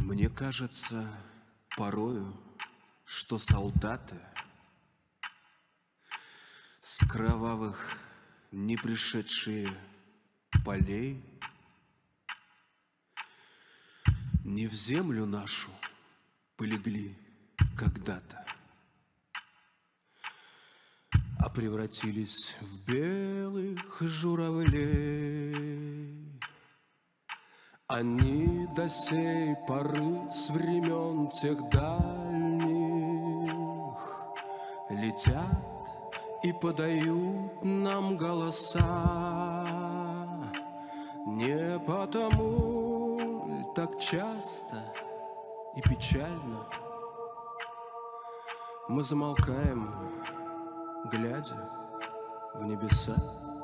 Мне кажется порою, что солдаты с кровавых не пришедшие полей не в землю нашу полегли когда-то, а превратились в белых журавлей. Они до сей поры с времен тех дальних летят и подают нам голоса. Не потому ль так часто и печально мы замолкаем, глядя в небеса.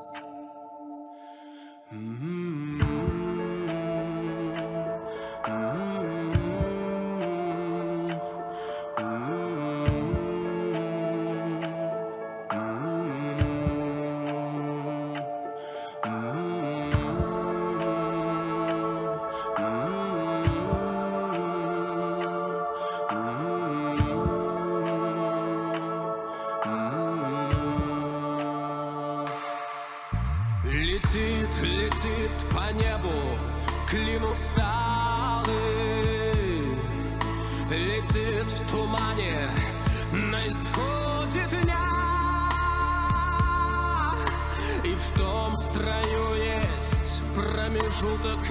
Летит по небу клин усталый, летит в тумане на исходе дня. И в том строю есть промежуток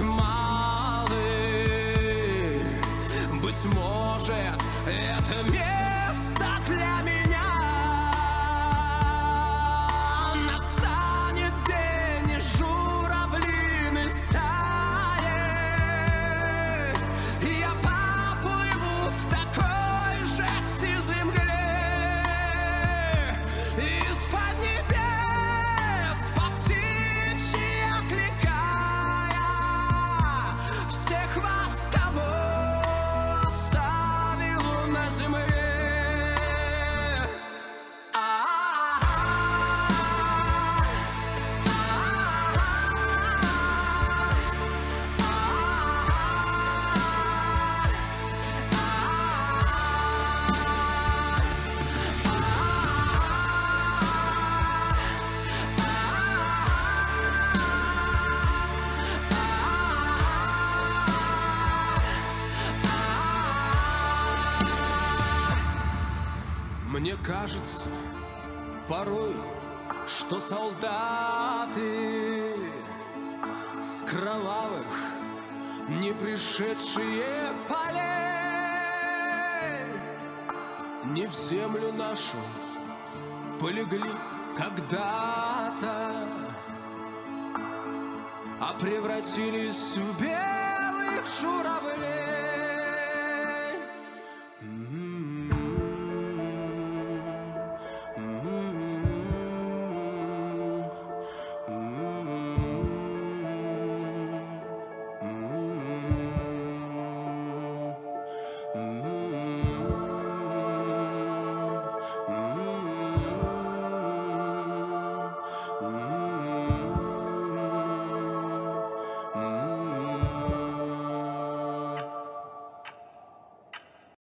малый. Быть может, это место для меня. Мне кажется порой, что солдаты с кровавых не пришедшие полей не в землю нашу полегли когда-то, а превратились в белых журавлей.